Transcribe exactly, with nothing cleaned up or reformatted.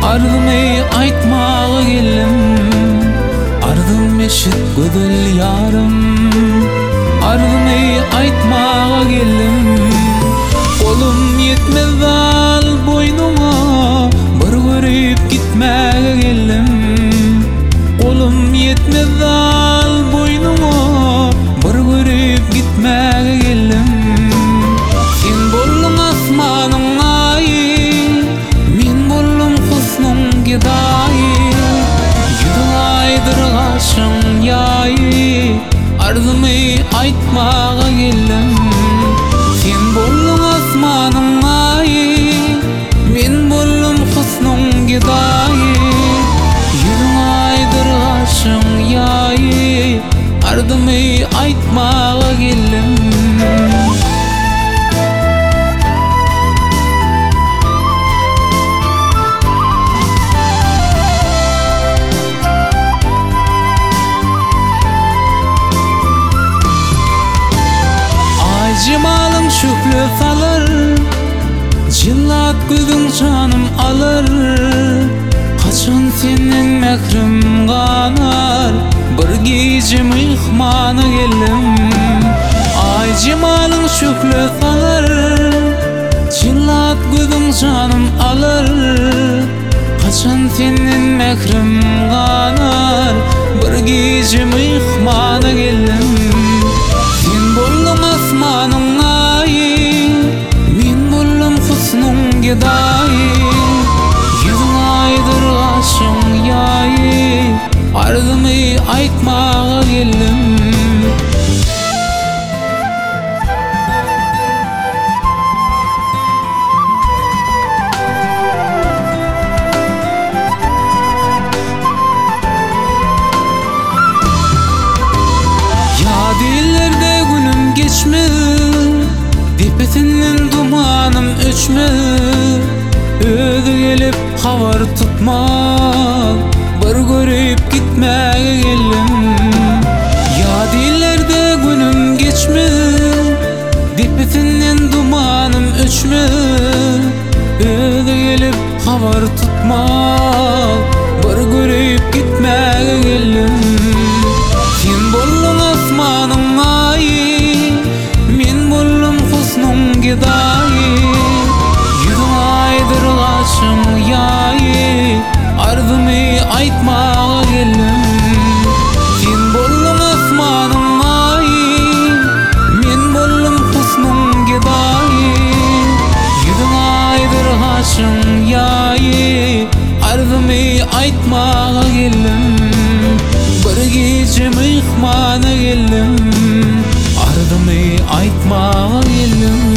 ardymy aýtmaga geldim. Ardym meşit gödül ýarym, ardymy aýtmaga geldim. Kolum ýetmez al boýnuma, bir görüp gitmäge geldim. Kolum ýetmez al boýnuma, bir görüp gitmäge geldim. Sen boldun asmanyň aýy, men boldum husnuň gedaýy. Ýüzüň aýdyr gaşyň ýaýy, ardymy aýtmaga geldim. Sen boldun asmanyň aýy, men boldum husnuň gedaýy. Ýüzüň aýdyr gaşyň ýaýy, ardymy aýtmaga geldim. Cemalım şükrü salır, jillat gözüň canım alır. Kaçan senden mehrim ganar, bir gece mihmana geldim. Ay cemalın şükrü salır, jillat gözüň canım alır. Kaçan senden mehrim ganar, bir gece mihmana geldim. Sen boldun asmanyň aýy, men boldum husnuň gedaýy. Ýüzüň aýdyr gaşyň ýaýy, ardymy aýtmaga geldim. Dipetinden dumanım öçme, ödü gelip havar tutmak, bir görüp gitmäge geldim. Ya dillerde günüm geçme, dipetinden dumanım öçme, ödü gelip havar tutmak, bir görüp gitmäge geldim. Sen boldun asmanyň aýy, men boldum husnuň gedaýy. Ýüzüň aýdyr gaşyň ýaýy, ardymy aýtmaga geldim. Sen boldun asmanyň aýy, men boldum husnuň gedaýy. Ýüzüň aýdyr gaşyň ýaýy, ardymy aýtmaga geldim. Bir gece mihmana geldim, ardymy aýtmaga geldim.